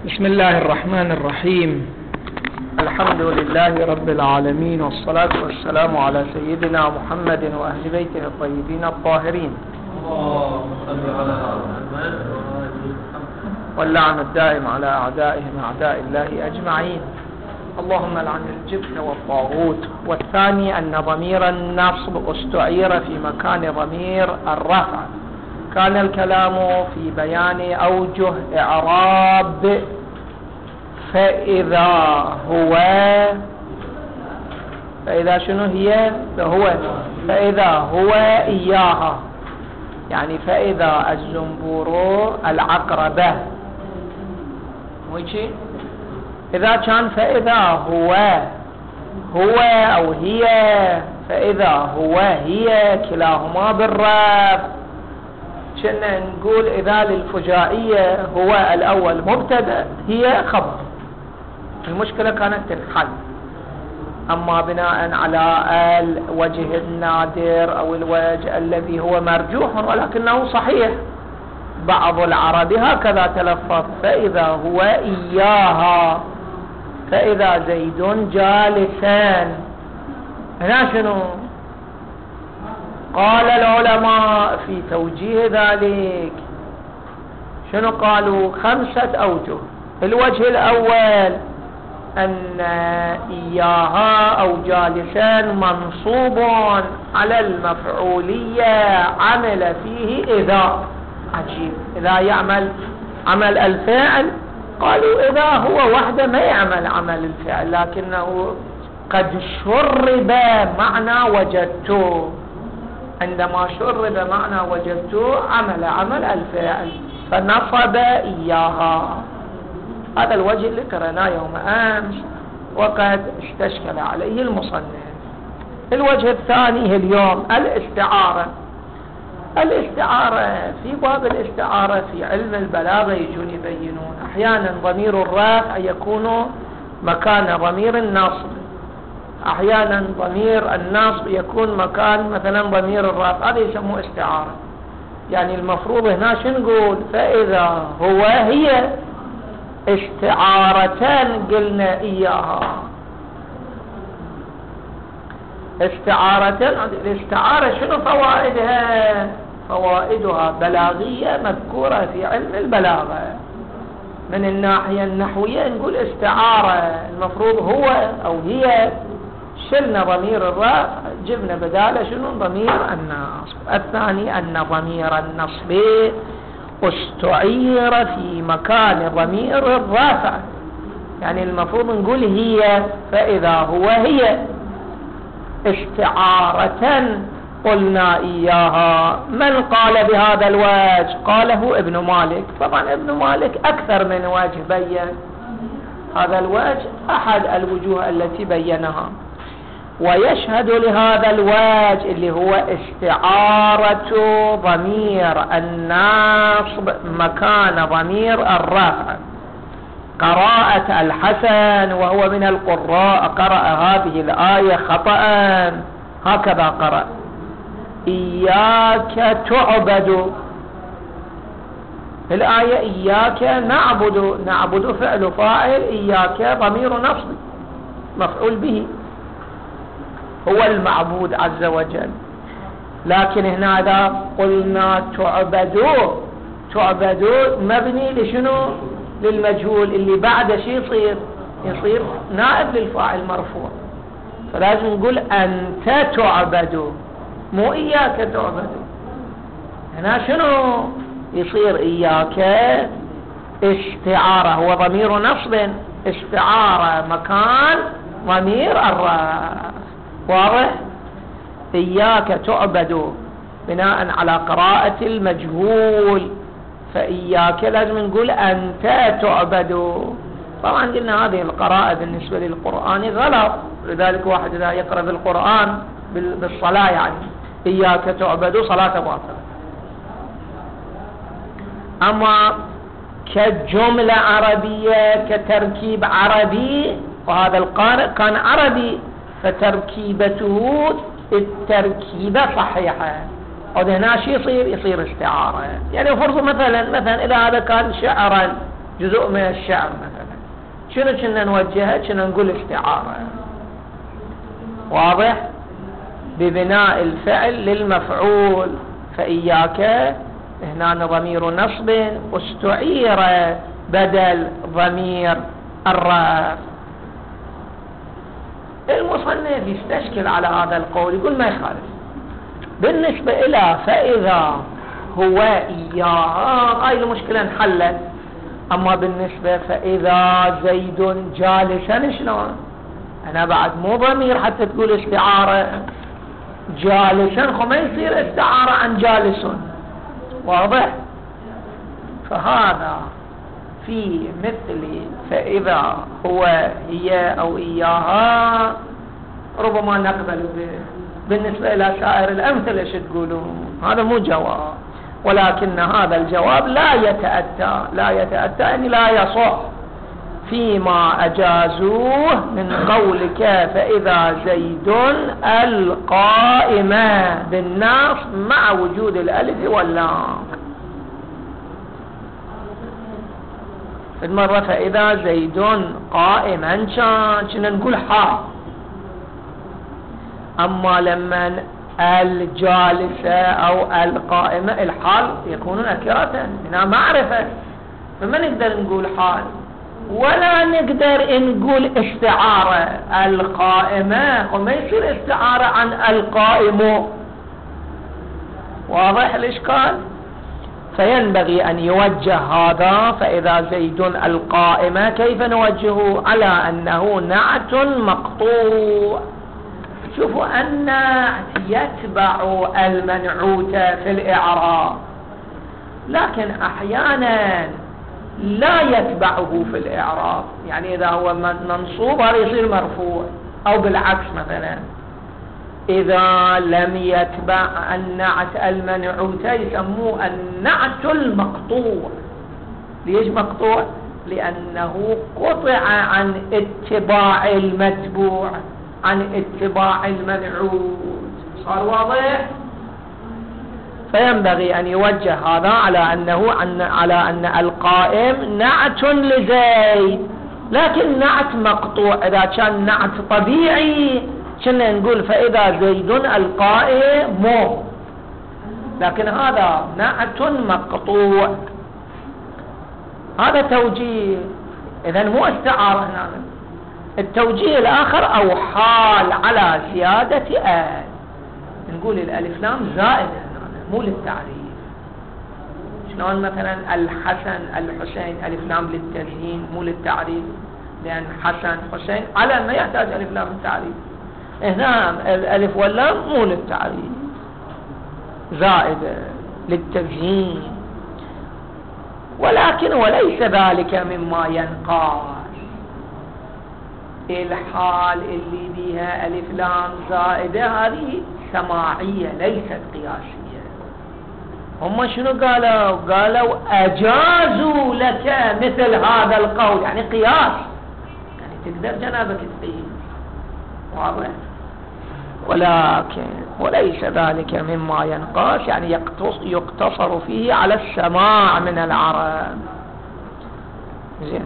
بسم الله الرحمن الرحيم. الحمد لله رب العالمين، والصلاة والسلام على سيدنا محمد وأهل بيته الطيبين الطاهرين، واللعن الدائم على أعدائهم أعداء الله أجمعين. اللهم لعن الجبن والطاغوت. والثاني أن ضمير النصب استعير في مكان ضمير الرفع. كان الكلام في بيان أوجه إعراب فإذا شنو هي فإذا هو إياها، يعني فإذا الزنبور العقربة، ويجي إذا كان فإذا هو أو هي، فإذا هو هي كلاهما بالرفع. كنا نقول إذا للفجائية هو الأول مبتدأ هي خبر، المشكلة كانت تنحل. أما بناء على الوجه النادر أو الوجه الذي هو مرجوح ولكنه صحيح، بعض العرب هكذا تلفظ: فإذا هو إياها، فإذا زيد جالسان. هنا شنو قال العلماء في توجيه ذلك؟ شنو قالوا؟ 5 أوجه. الوجه الأول أن إياها أو جالسان منصوب على المفعولية عمل فيه إذا. عجيب، إذا يعمل عمل الفعل. قالوا إذا هو وحده ما يعمل عمل الفعل، لكنه قد شرب معنى وجدته. عندما شرب معنى وجدته عمل الفعل، فنصب إياها. هذا الوجه اللي قرأناه يوم أمس وقد استشكل عليه المصنف. الوجه الثاني اليوم الاستعارة. في باب الاستعارة في علم البلاغة يجون يبينون أحيانا ضمير الرفع يكون مكان ضمير النصب، أحيانا ضمير النصب يكون مكان مثلا ضمير الرفع، هذا يسموه استعارة. يعني المفروض هنا شو نقول؟ فإذا هو هي استعارتان قلنا إياها، استعارتان. الاستعارة شنو فوائدها؟ فوائدها بلاغية مذكورة في علم البلاغة. من الناحية النحوية نقول استعارة، المفروض هو أو هي، شلنا ضمير الرفع جبنا بداله شنو؟ ضمير النصب. الثاني أن ضمير النصب استعير في مكان ضمير الرفع، يعني المفروض نقول هي، فإذا هو هي استعارة قلنا إياها. من قال بهذا الوجه؟ قاله ابن مالك. طبعا ابن مالك أكثر من وجه بين هذا الوجه، أحد الوجوه التي بينها. ويشهد لهذا الوجه اللي هو استعارة ضمير النصب مكان ضمير الرفع قراءة الحسن، وهو من القراء، قرأ هذه الآية خطأ، هكذا قرأ: إياك تعبد. الآية إياك نعبد فعل فاعل، إياك ضمير نصب مفعول به، هو المعبود عز وجل. لكن هنا إذا قلنا تعبدوا مبني لشنو؟ للمجهول اللي بعد شيء يصير نائب للفاعل مرفوع، فلازم نقول أنت تعبد، مو إياك تعبد. هنا شنو يصير؟ إياك استعارة، هو ضمير نصب، استعارة مكان ضمير الرفع. واضح؟ إياك تعبد بناء على قراءة المجهول، فإياك لازم نقول أنت تعبد. طبعا قلنا هذه القراءة بالنسبة للقرآن غلط، لذلك واحد إذا يقرأ بالقرآن بالصلاة يعني إياك تعبد صلاة باطلة. أما كجملة عربية كتركيب عربي، وهذا القارئ كان عربي فتركيبته التركيبة صحيحة، وهنا شيء يصير استعارة. يعني فرض مثلا إذا هذا كان شعرا جزء من الشعر مثلا، شنو كنا نوجهه؟ كنا نقول استعارة. واضح؟ ببناء الفعل للمفعول. فإياك هنا ضمير نصب واستعير بدل ضمير الرفع. المصنف يستشكل على هذا القول، يقول ما يخالف بالنسبة إلى فإذا هو إياها، هاي المشكلة انحلت. أما بالنسبة فإذا زيد جالسا، شلون؟ أنا بعد مو ضمير حتى تقول استعارة جالسا، ما يصير استعارة عن جالس. واضح؟ فهذا في مثل فإذا هو هي أو إياها ربما نقبل به. بالنسبة إلى سائر الأمثلة شو تقولون؟ هذا مو جواب، ولكن هذا الجواب لا يتأتى يعني لا يصح فيما أجازوه من قولك فإذا زيد القائمة بالنص مع وجود الألف واللام. المرة فإذا زيد قائما كنا نقول حال، أما لما الجالسة أو القائمة الحال يكون نكرة هنا معرفة، فما نقدر نقول حال ولا نقدر نقول استعارة. القائمة وما يصير استعارة عن القائم. واضح الإشكال؟ فينبغي أن يوجه هذا فإذا زيد القائمة، كيف نوجهه؟ على أنه نعت مقطوع. شوفوا النعت يتبع المنعوت في الإعراب، لكن أحيانا لا يتبعه في الإعراب. يعني إذا هو منصوب هذا يصير مرفوع، أو بالعكس مثلا إذا لم يتبع النعت المنعوت يسموه النعت المقطوع. ليش مقطوع؟ لأنه قطع عن اتباع المتبوع، عن اتباع المنعوت. صار واضح؟ فينبغي أن يوجه هذا على أن القائم نعت لزيد، لكن نعت مقطوع. إذا كان نعت طبيعي كنا نقول فإذا زيد القائم مو، لكن هذا نعت مقطوع. هذا توجيه، إذن مو استعارة هنا. التوجيه الآخر أو حال على زيادة نقول الألف لام زائدة مو للتعريف. شلون مثلا الحسن الحسين ألف لام للتزيين مو للتعريف، لأن حسن حسين على ما يحتاج ألف لام للتعريف. هنا الألف واللام مو للتعريف، زائدة للتزيين. ولكن وليس ذلك مما ينقاس. الحال اللي بها ألف لام زائدة هذه سماعية ليست قياسية. هم شنو قالوا؟ قالوا أجازوا لك مثل هذا القول، يعني قياس، يعني تقدر جنابك تقيس. واضح؟ ولكن وليس ذلك مما ينقاس، يعني يقتصر فيه على السماع من العرب. زين.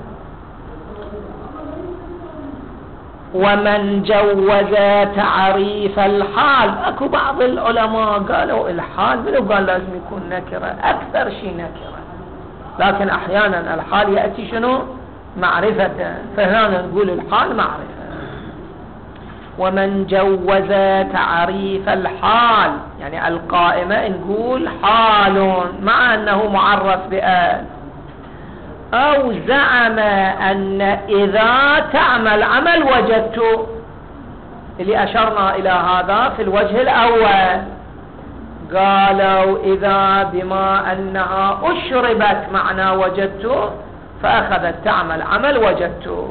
ومن جوز تعريف الحال، اكو بعض العلماء قالوا الحال منو قال لازم يكون نكرة؟ اكثر شيء نكرة، لكن احيانا الحال يأتي شنو؟ معرفة، فهنا نقول الحال معرفة. ومن جوز تعريف الحال يعني القائمة نقول حال مع أنه معرف بآل، أو زعم أن إذا تعمل عمل وجدت، اللي أشرنا إلى هذا في الوجه الأول. قالوا إذا بما أنها أشربت معنى وجدت، فأخذت تعمل عمل وجدت.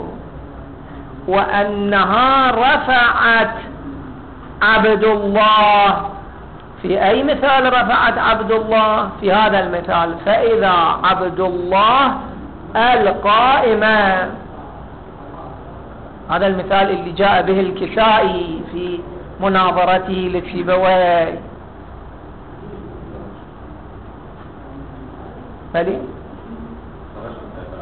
وأنها رفعت عبد الله، في أي مثال رفعت عبد الله؟ في هذا المثال فإذا عبد الله القائمة. هذا المثال اللي جاء به الكسائي في مناظرته لسيبويه. بلي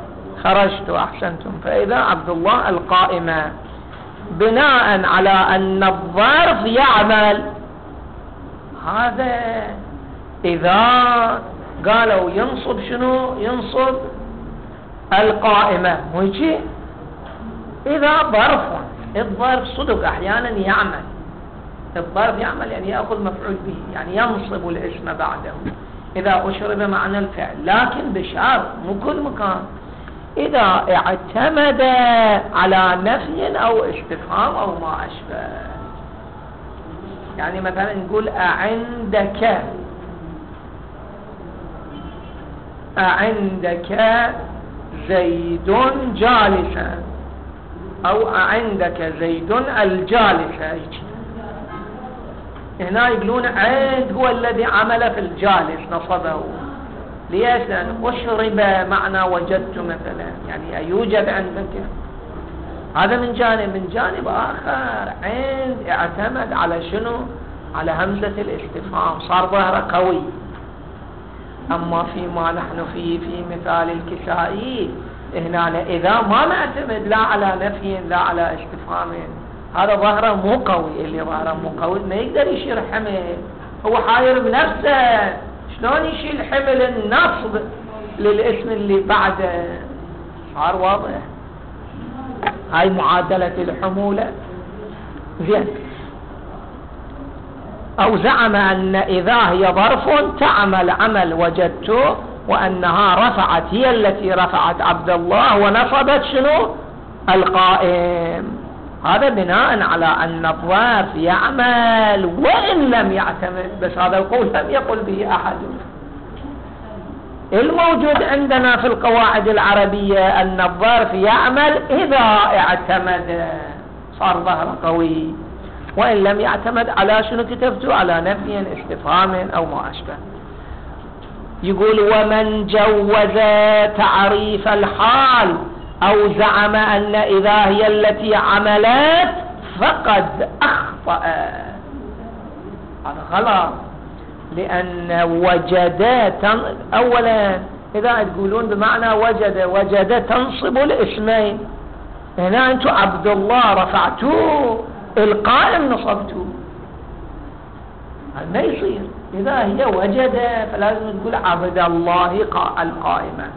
خرجت أحسنتم، فإذا عبد الله القائمة، بناء على أن الظرف يعمل. هذا إذا قالوا ينصب شنو؟ ينصب القائمة، مو هيك؟ إذا ظرف، الظرف صدق أحيانا يعمل، الظرف يعمل يعني يأخذ مفعول به، يعني ينصب الاسم بعده إذا أشرب معنى الفعل، لكن بشرط مو كل مكان، إذا اعتمد على نفي أو استفهام أو ما أشبه. يعني مثلا نقول أعندك، أعندك زيد جالسا، أو أعندك زيد الجالسة. هنا يقولون عند هو الذي عمل في الجالس نصبه. ليش؟ لأن أشرب معنى وجدت مثلا، يعني يوجد عندك. هذا من جانب. من جانب آخر عند اعتمد على شنو؟ على همزة الاستفهام، صار ظهره قوي. أما فيما نحن فيه في مثال الكسائي هنا إذا ما نعتمد لا على نفي لا على استفهام، هذا ظهره مو قوي. اللي ظهره مو قوي ما يقدر يشيل حمل، هو حاير بنفسه، شلون يشيل حمل النصب للاسم اللي بعده؟ صار واضح. هاي معادلة الحمولة. زين. أو زعم أن إذا هي ظرف تعمل عمل وجدت، وأنها رفعت، هي التي رفعت عبد الله ونصبت شنو؟ القائم. هذا بناء على أن الظرف يعمل وإن لم يعتمد، بس هذا القول لم يقل به أحد. الموجود عندنا في القواعد العربية أن الظرف يعمل إذا اعتمد، صار ظهر قوي، وإن لم يعتمد على شنو كتبته؟ على نفي استفهام أو ما أشبه. يقول ومن جوز تعريف الحال أو زعم أن إذا هي التي عملت فقد أخطأ. هذا غلط، لأن وجد أولا إذا تقولون بمعنى وجد تنصب الاسمين، هنا أنتم عبد الله رفعتوه، القائم نصبتوه، هذا ما يصير. إذا هي وجد فلازم تقول عبد الله القائمة،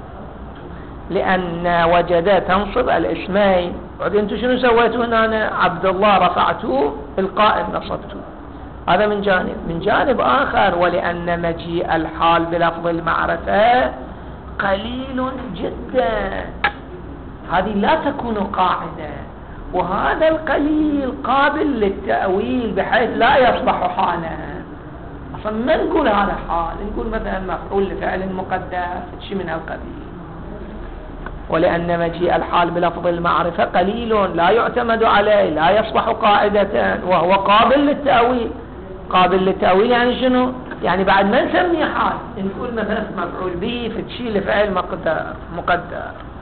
لأن وجد تنصب الاسمين. بعدين انتم شنو سويتوا هنا؟ عبد الله رفعتوه، القائم نصبتوه. هذا من جانب. من جانب آخر ولأن مجيء الحال بلفظ المعرفة قليل جدا، هذه لا تكون قاعدة، وهذا القليل قابل للتأويل بحيث لا يصبح حالا. أصلا ما نقول هذا حال، نقول مثلا مفعول لفعل مقدر، شيء من هالقبيل. ولأن مجيء الحال بلفظ المعرفة قليل لا يعتمد عليه، لا يصبح قاعدة، وهو قابل للتأويل. قابل للتأويل يعني شنو؟ يعني بعد ما نسمي حال نقول مثلا مفعول به فتشيل لفعل مقدر.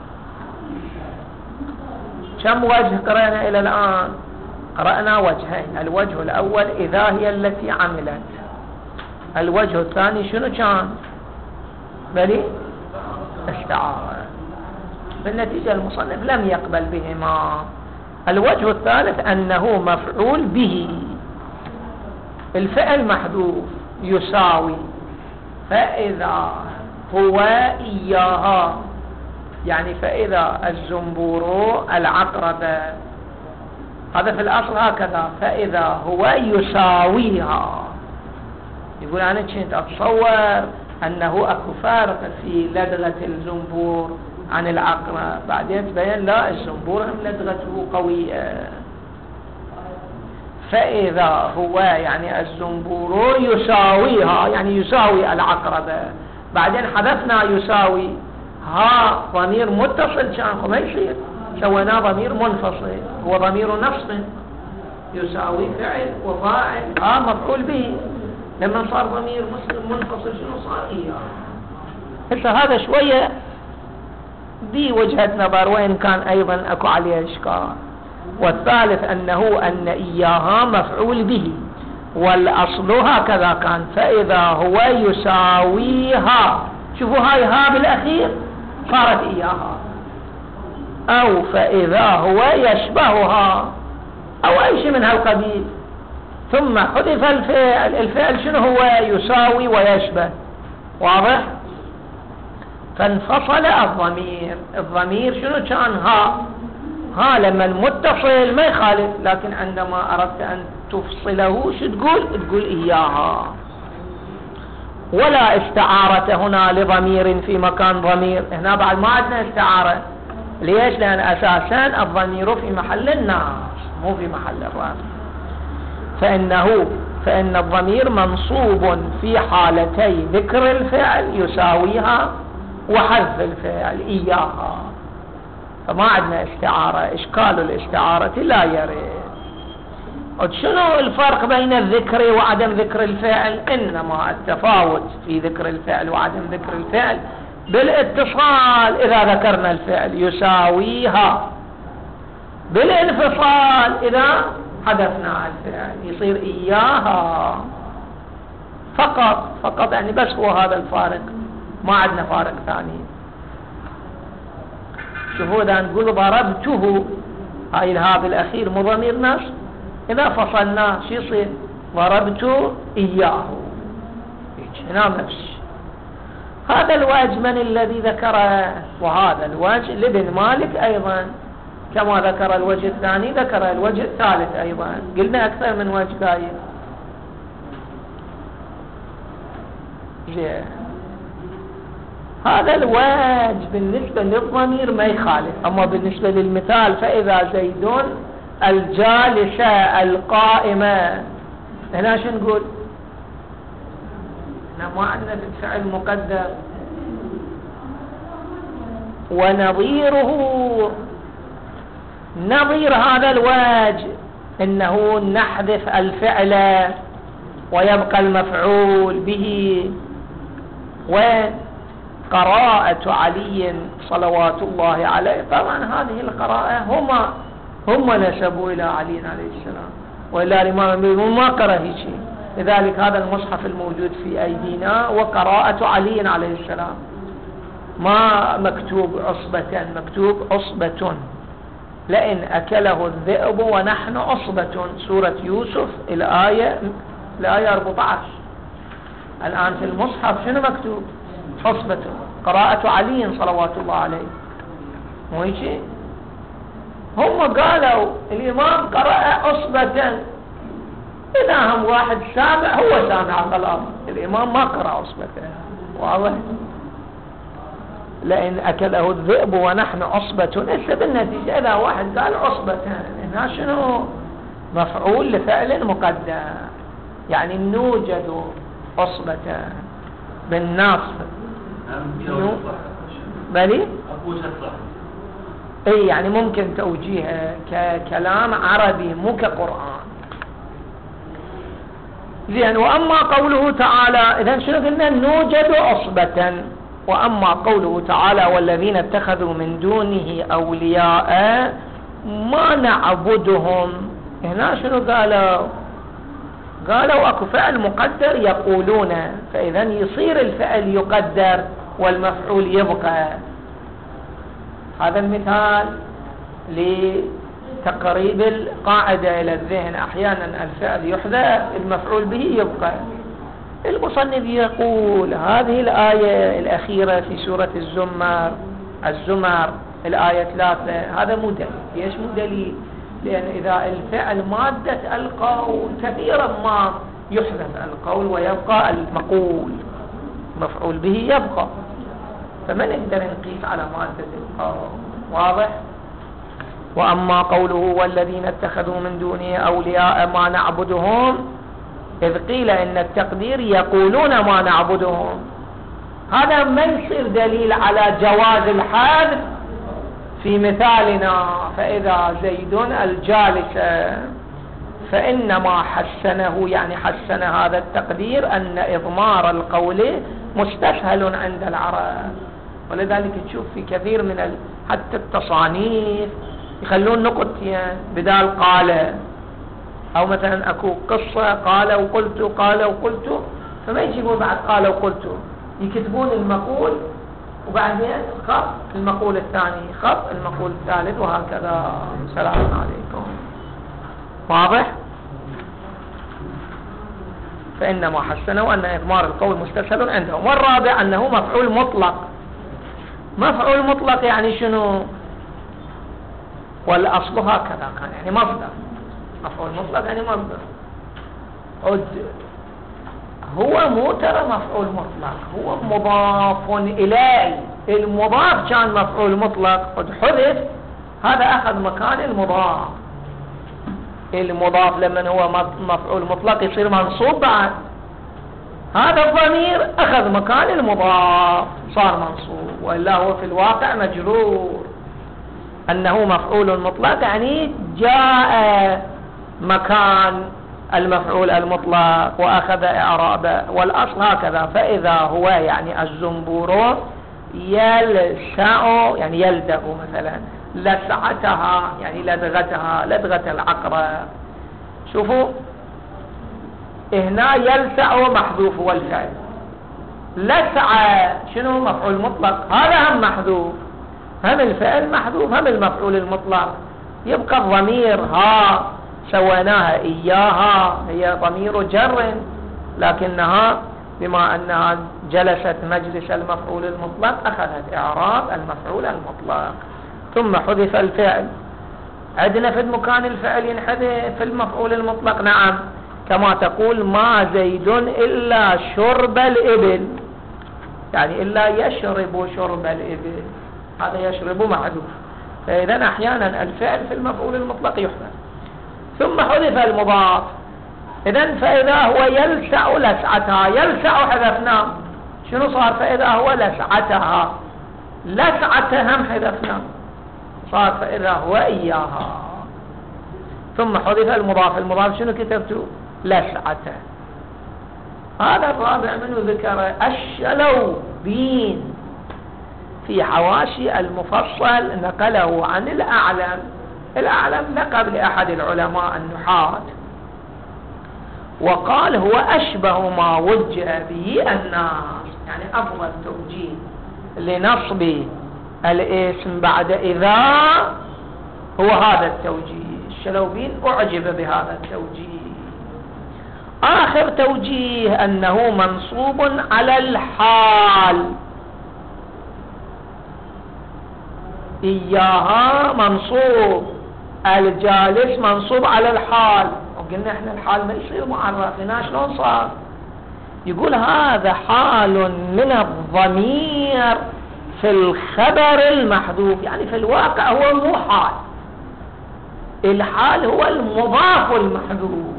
كم وجه قرأنا إلى الآن؟ قرأنا وجهين. الوجه الأول إذا هي التي عملت. الوجه الثاني شنو كان؟ بلي استعارة. بالنتيجة المصنف لم يقبل بهما. الوجه الثالث أنه مفعول به، الفعل محذوف يساوي، فإذا هو إياها، يعني فإذا الزنبور العقرب، هذا في الأصل هكذا، فإذا هو يساويها. يقول أنا كنت أتصور أنه أكو فارق في لدغة الزنبور عن العقرب، بعدين تبين لا، الزنبور هم لدغته قوية. فإذا هو يعني الزنبور يساويها، يعني يساوي العقرب، بعدين حذفنا يساوي، ها ضمير متصل كان ما يصير، سوينا ضمير منفصل، هو ضمير نصب، يساوي فعل وفاعل، ها مفعول به. لما صار ضمير منفصل شنو صار؟ إياه. هسه هذا شوية دي وجهة نظر، وإن كان أيضا أكو عليه إشكال. والثالث أن إياها مفعول به، والأصل هكذا كان، فإذا هو يساويها. شوفوا هاي ها بالأخير صارت إياها، أو فإذا هو يشبهها أو أي شيء من هالقبيل، ثم حذف الفعل شنو هو؟ يساوي ويشبه. واضح؟ فانفصل الضمير شنو كان؟ ها لما المتصل ما يخالف، لكن عندما أردت أن تفصله شو تقول إياها. ولا استعارة هنا لضمير في مكان ضمير. هنا بعد ما عندنا استعارة. ليش؟ لأن أساسا الضمير في محل الناس مو في محل الرفع. فإن الضمير منصوب في حالتي ذكر الفعل يساويها وحذف الفعل إياها، فما عندنا استعارة. إشكال الاستعارة لا يرد. شنو الفرق بين الذكر وعدم ذكر الفعل؟ إنما التفاوت في ذكر الفعل وعدم ذكر الفعل بالاتصال، إذا ذكرنا الفعل يساويها، بالانفصال إذا حذفنا الفعل يصير إياها. فقط يعني بس هو هذا الفارق، ما عندنا فارق ثاني. شوفوا إذا نقول ضربته، هاي الهاء الأخير مو ضمير نفس، إذا فصلناه شو يصير؟ ضربت إياه، هنا نفس. هذا الوجه من الذي ذكره؟ وهذا الوجه لابن مالك أيضا، كما ذكر الوجه الثاني ذكر الوجه الثالث أيضا. قلنا أكثر من وجه قايل. هذا الوجه بالنسبة للضمير ما يخالف، أما بالنسبة للمثال فإذا زيد الجالسة القائمة، هنا شو نقول؟ هنا ما عندنا بالفعل مقدر. ونظيره، نظير هذا الوجه إنه نحذف الفعل ويبقى المفعول به. وقراءة علي صلوات الله عليه، طبعا هذه القراءة هم نسبوا إلى علي عليه السلام، وإلى الإمام ما قرأ شيء. لذلك هذا المصحف الموجود في أيدينا وقراءة علي عليه السلام، ما مكتوب عصبة، مكتوب عصبة. لئن أكله الذئب ونحن عصبة، سورة يوسف الآية 14. الآن في المصحف شنو مكتوب؟ عصبة، قراءة علي صلوات الله عليه، مو هيك؟ هم قالوا الإمام قرأ عصبة، إذا هم واحد سامع هو سامع غلط، الإمام ما قرأ عصبة. واضح؟ لئن أكله الذئب ونحن عصبة، إيش بالنتيجة إذا واحد قال عصبة، هنا شنو؟ مفعول لفعل مقدر، يعني نوجد عصبة بالنصب. بلي؟ اي يعني ممكن توجيهه ككلام عربي مو كقرآن. زين. وأما قوله تعالى، إذن شنو قلنا؟ نوجد عصبة. وأما قوله تعالى والذين اتخذوا من دونه أولياء ما نعبدهم، هنا شنو قالوا اكو فعل مقدر يقولون، فإذا يصير الفعل يقدر والمفعول يبقى. هذا المثال لتقريب القاعدة إلى الذهن. أحيانا الفعل يحذف المفعول به يبقى. المصنف يقول هذه الآية الأخيرة في سورة الزمر الآية 3، هذا مو دليل. ليش مو دليل؟ لأن إذا الفعل مادة القول كثيرا ما يحذف القول ويبقى المقول، مفعول به يبقى، فما نقدر نقيس على مادة القول. واضح؟ وأما قوله والذين اتخذوا من دونه أولياء ما نعبدهم، إذ قيل إن التقدير يقولون ما نعبدهم، هذا ما يصير دليل على جواز الحذف في مثالنا. فإذا زيد الجالس، فإنما حسنه، يعني حسن هذا التقدير أن إضمار القول مستسهل عند العرب. ولذلك تشوف في كثير من حتى التصانيف يخلون نقطتين بدال قال، أو مثلا أكو قصة قال وقلت، قال وقلت، فما يجيبون بعد قال وقلت، يكتبون المقول وبعدين خط المقول الثاني، خط المقول الثالث، وهكذا. سلام عليكم. واضح؟ فإنما حسنوا أن إضمار القول مستسهل عندهم. والرابع أنه مفعول مطلق. مفعول مطلق يعني شنو؟ والأصل هكذا كان، يعني مصدر. مفعول مطلق يعني مصدر. هو مو ترى مفعول مطلق، هو مضاف إليه. المضاف كان مفعول مطلق قد حذف، هذا أخذ مكان المضاف. المضاف لمن هو مفعول مطلق يصير منصوب بعد، هذا الضمير أخذ مكان المضاف صار منصوب، وإلا هو في الواقع مجرور. أنه مفعول مطلق يعني جاء مكان المفعول المطلق وأخذ إعرابه، والأصل هكذا. فإذا هو يعني الزنبور يلسع يعني يلدغ مثلا، لسعتها يعني لدغتها، لدغة العقرب. شوفوا هنا يلسع محذوف هو الفعل، لسع شنو؟ مفعول مطلق، هذا هم محذوف، هم الفعل محذوف هم المفعول المطلق. يبقى الضمير ها سويناها إياها، هي ضمير جر، لكنها بما أنها جلست مجلس المفعول المطلق أخذت إعراب المفعول المطلق. ثم حذف الفعل. عندنا في مكان الفعل ينحذف في المفعول المطلق، نعم، كما تقول ما زيد إلا شرب الإبل، يعني إلا يشرب شرب الإبل، هذا يشرب محذوف. فإذا أحيانا الفعل في المفعول المطلق يحذف. ثم حذف المضاف. إذن فإذا هو يلسع لسعتها، يلسع حذفناه، شنو صار؟ فإذا هو لسعتها، لسعتها هم حذفناه، صار فإذا هو إياها. ثم حذف المضاف. المضاف شنو كتبتوا؟ لسعته. هذا الرابع منه ذكر الشلوبين في حواشي المفصل، نقله عن الأعلم. الأعلم لقب لأحد العلماء النحاة، وقال هو أشبه ما وجه به الناس، يعني أفضل توجيه لنصب الاسم بعد إذا هو هذا التوجيه. الشلوبين أعجب بهذا التوجيه. آخر توجيه أنه منصوب على الحال، إياها منصوب، الجالس منصوب على الحال. وقلنا احنا الحال ما يصير معرف، هنا شلون صار؟ يقول هذا حال من الضمير في الخبر المحذوف، يعني في الواقع هو مو حال، الحال هو المضاف المحذوف،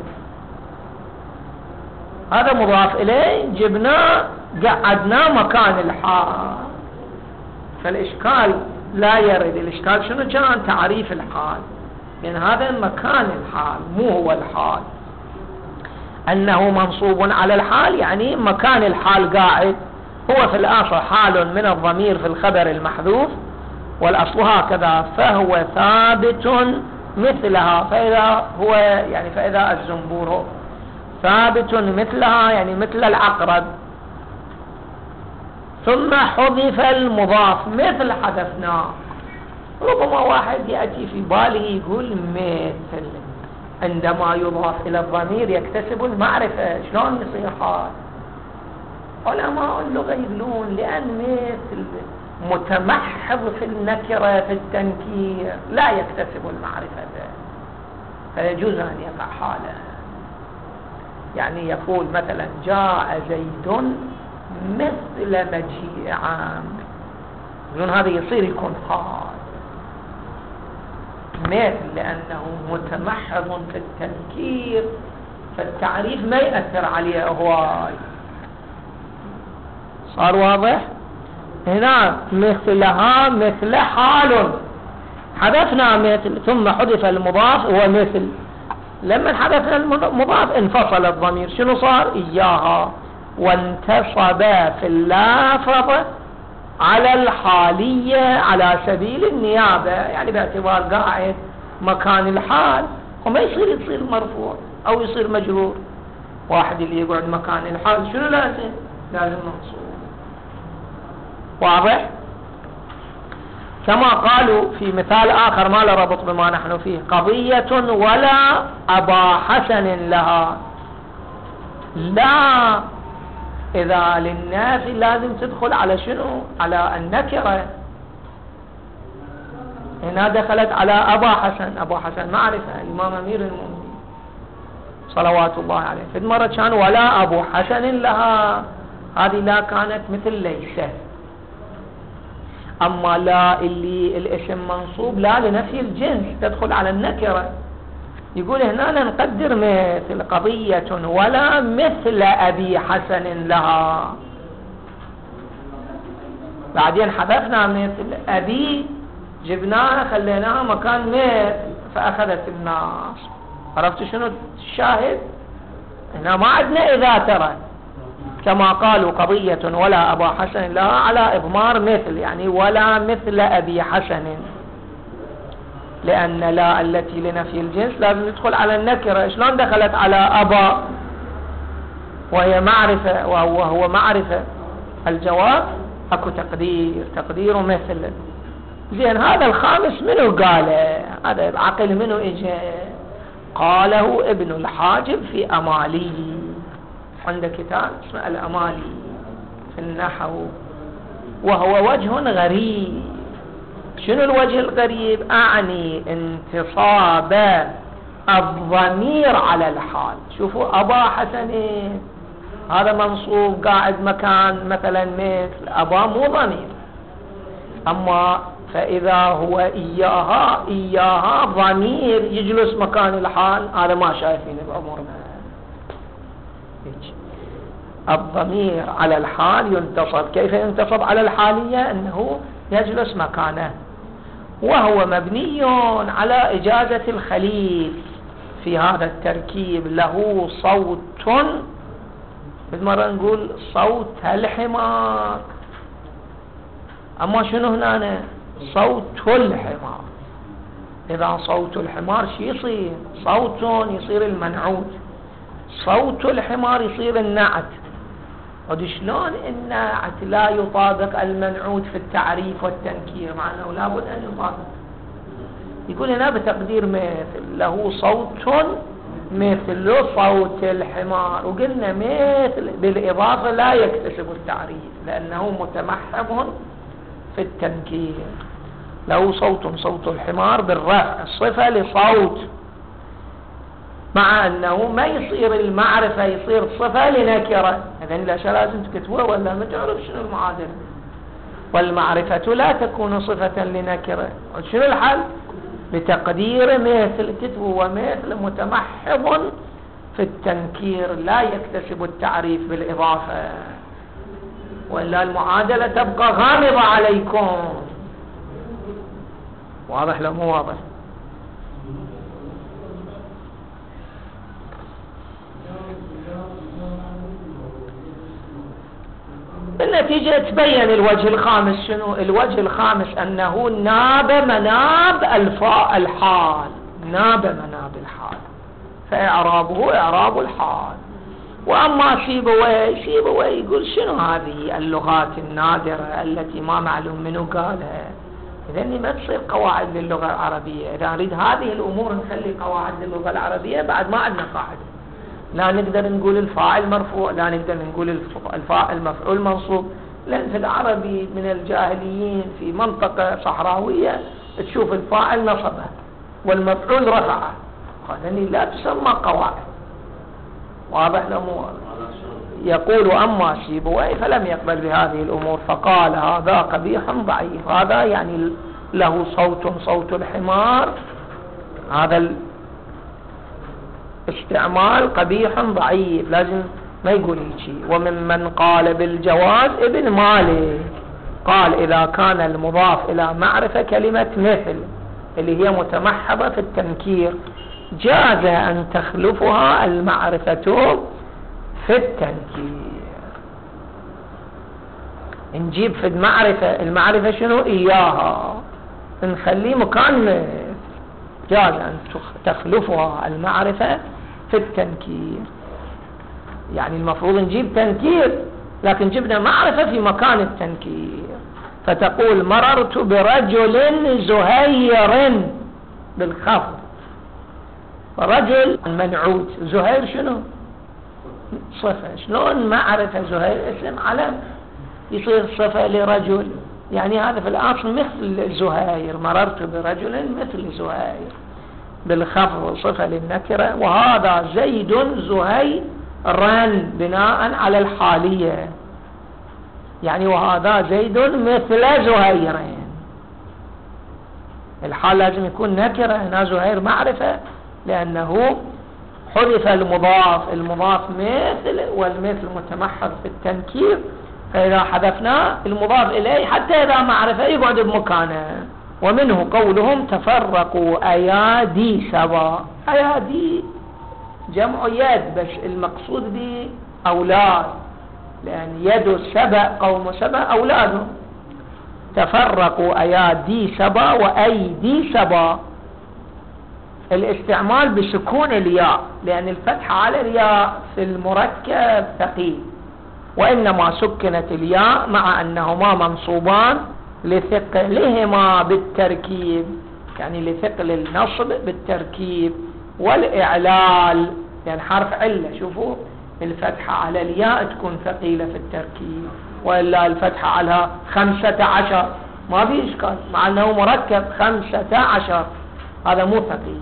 هذا مضاف إليه جبناه قعدناه مكان الحال. فالإشكال لا يرد. الإشكال شنو كان؟ تعريف الحال، لأن هذا مكان الحال مو هو الحال. أنه منصوب على الحال يعني مكان الحال قاعد، هو في الآخر حال من الضمير في الخبر المحذوف، والأصل هكذا، فهو ثابت مثلها. فإذا هو يعني فإذا الزنبور ثابت مثلها يعني مثل العقرب. ثم حذف المضاف مثل حذفناه. ربما واحد يأتي في باله يقول مثل، عندما يضاف إلى الضمير يكتسب المعرفة، شلون يصير حال؟ علماء اللغة يقولون لأن مثل متمحض في النكرة في التنكير لا يكتسب المعرفة، فيجوز أن يقع حاله. يعني يقول مثلا جاء زيد مثل مجيء عامر، يقولون هذا يصير يكون حال مثل، لأنه متمحض في التنكير، فالتعريف ما يأثر عليه هواي. صار واضح؟ هنا مثلها مثل حال، حذفنا مثل ثم حذف المضاف ومثل. لما حذفنا المضاف انفصل الضمير، شنو صار؟ إياها، وانتصب في اللافظ على الحالية على سبيل النيابة، يعني باعتبار قاعد مكان الحال، وما يصير مرفوع أو يصير مجرور. واحد اللي يقعد مكان الحال شنو لازم؟ لازم منصوب. واضح؟ كما قالوا في مثال آخر ما له ربط بما نحن فيه: قضية ولا أبا حسن لها. لا، إذا للنافي لازم تدخل على شنو؟ على النكرة. هنا دخلت على أبا حسن. أبو حسن معرفة الإمام أمير المؤمنين صلوات الله عليه. في المرة كان ولا أبو حسن لها، هذه لا كانت مثل ليس. أما لا اللي الاسم منصوب لا لنفي الجنس تدخل على النكرة. يقول هنا نقدر مثل قضية ولا مثل أبي حسن لها، بعدين حذفنا مثل أبي، جبناها خليناها مكان مثل فأخذت الناس. عرفت شنو الشاهد؟ هنا ما عندنا إذا ترى، كما قالوا قضية ولا أبا حسن لها على إضمار مثل، يعني ولا مثل أبي حسن، لأن لا التي لنفي الجنس لازم ندخل على النكرة. شلون دخلت على أبا وهي معرفة وهو معرفة؟ الجواب أكو تقدير مثل. زين، هذا الخامس منو قاله؟ هذا العقل منو إجا؟ قاله ابن الحاجب في أمالي، عنده كتاب اسمه الأمالي في النحو، وهو وجه غريب. شنو الوجه الغريب؟ أعني انتصاب الضمير على الحال. شوفوا أبا حسنين هذا منصوب قاعد مكان مثلا مثل أبا، مو ضمير. أما فإذا هو إياها ضمير يجلس مكان الحال، هذا ما شايفين بأمورنا. الضمير على الحال ينتصب. كيف ينتصب على الحالية؟ أنه يجلس مكانه، وهو مبني على إجازة الخليل في هذا التركيب. له صوت، بالمرة نقول صوت الحمار. أما شنو هنا؟ صوت الحمار. إذا صوت الحمار شي يصير؟ صوت يصير المنعوت، صوت الحمار يصير النعت. شلون النعت لا يطابق المنعوت في التعريف والتنكير، مع أنه لابد أن يطابق. يقول هنا بتقدير مثل، له صوت مثل صوت الحمار. وقلنا مثل بالإضافة لا يكتسب التعريف لأنه متمحض في التنكير. له صوت الحمار بالرفع، الصفة لصوت، مع أنه ما يصير المعرفة، يصير صفة لنكرة. إذن الأشياء لازم تكتبوها ولا ما تعرف شنو المعادلة. والمعرفة لا تكون صفة لنكرة. شنو الحل؟ بتقدير مثل. كتبوا ومثل متمحض في التنكير لا يكتسب التعريف بالإضافة، وإلا المعادلة تبقى غامضة عليكم. واضح لو مو واضح؟ بالنتيجة تبين الوجه الخامس. شنو الوجه الخامس؟ أنه ناب مناب الحال، ناب مناب الحال، فإعرابه إعراب الحال. وأما سيبويه يقول شنو هذه اللغات النادرة التي ما معلوم منو قالها. إذن ما تصير قواعد للغة العربية. إذا نريد هذه الأمور نخلي قواعد للغة العربية، بعد ما عندنا قاعدة. لا نقدر نقول الفاعل مرفوع، لا نقدر نقول الفاعل مفعول منصوب، لأن في العربي من الجاهليين في منطقة صحراوية تشوف الفاعل نصبه والمفعول رفعه، هذه لا تسمى قواعد. واضح الأمور؟ يقول أما سيبويه فلم يقبل بهذه الأمور، فقال هذا قبيح ضعيف. هذا يعني له صوت الحمار، هذا استعمال قبيح ضعيف، لازم ما يقول شيء. وممن قال بالجواز ابن مالك، قال إذا كان المضاف إلى معرفة كلمة مثل اللي هي متمحضة في التنكير جاز أن تخلفها المعرفة في التنكير. نجيب في المعرفة شنو؟ إياها، نخليه مكان مثل، جاز أن تخلفها المعرفة في التنكير. يعني المفروض نجيب تنكير، لكن جبنا معرفة في مكان التنكير، فتقول مررت برجل زهير بالخفض، رجل منعوت، زهير شنو؟ صفة. شلون معرفة زهير اسم علم يصير صفة لرجل؟ يعني هذا في الأصل مثل زهير، مررت برجل مثل زهير بالخفض صفة للنكرة. وهذا زيد زهيرا بناء على الحالية، يعني وهذا زيد مثل زهيرين. الحال لازم يكون نكرة، هنا زهير معرفة لأنه حذف المضاف، المضاف مثل والمثل متمحض في التنكير، فإذا حذفنا المضاف إليه حتى إذا معرفة يقعد بمكانه. ومنه قولهم تفرقوا أيادي سبا. أيادي جمع يد، بس المقصود به أولاد، لأن يد السبع قوم سبع أولادهم. تفرقوا أيادي سبا وأيدي سبا، الاستعمال بسكون الياء لأن الفتحة على الياء في المركب ثقيل، وإنما سكنت الياء مع أنهما منصوبان لثقلهما بالتركيب، يعني لثقل النصب بالتركيب والإعلال، يعني حرف علة. شوفوا الفتحة على الياء تكون ثقيلة في التركيب، وإلا الفتحة على 15 ما في إشكال، مع أنه مركب 15 هذا مو ثقيل.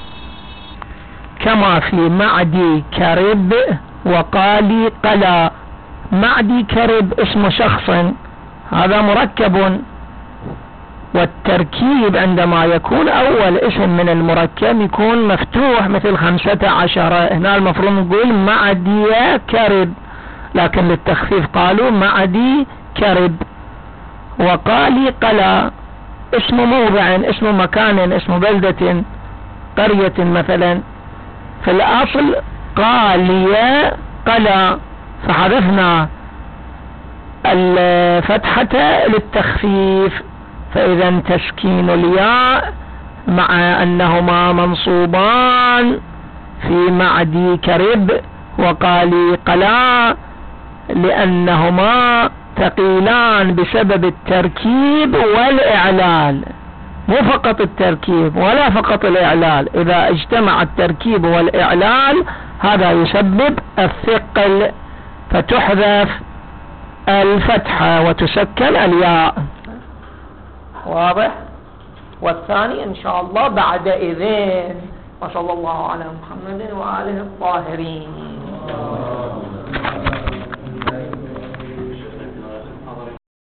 كما في معدي كرب وقالي قلا. معدي كرب اسم شخص، هذا مركب، والتركيب عندما يكون أول اسم من المركب يكون مفتوح مثل 15. هنا المفروض نقول معدي كرب، لكن للتخفيف قالوا معدي كرب. وقالي قلا اسم موضع، اسم مكان، اسم بلدة، قرية مثلا. في الأصل قالي قلا، فحذفنا الفتحة للتخفيف، فإذا تسكين الياء مع أنهما منصوبان في معدي كرب وقالي قلا لأنهما ثقيلان بسبب التركيب والإعلال، مو فقط التركيب ولا فقط الإعلال، إذا اجتمع التركيب والإعلال هذا يسبب الثقل، فتحذف الفتحة وتسكن الياء. واضح؟ والثاني إن شاء الله بعد إذن. وصلى الله على محمد وآله الطاهرين.